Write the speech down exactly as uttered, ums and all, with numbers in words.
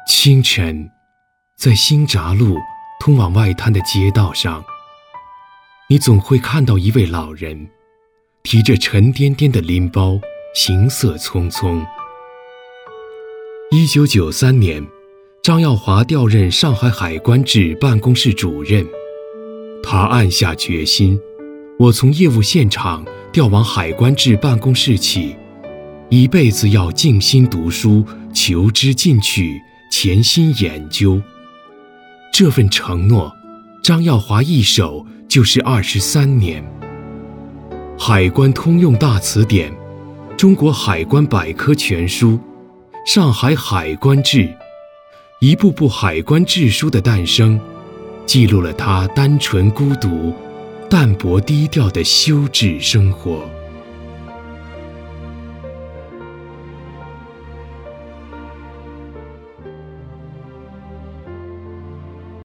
清晨，在新闸路通往外滩的街道上，你总会看到一位老人提着沉甸甸的拎包，行色匆匆。一九九三年，张耀华调任上海海关制办公室主任，他暗下决心，我从业务现场调往海关制办公室起，一辈子要静心读书，求知进取，潜心研究。这份承诺，张耀华一守就是二十三年。海关通用大词典、中国海关百科全书、上海海关制，一部部海关制书的诞生，记录了他单纯孤独、淡泊低调的修治生活。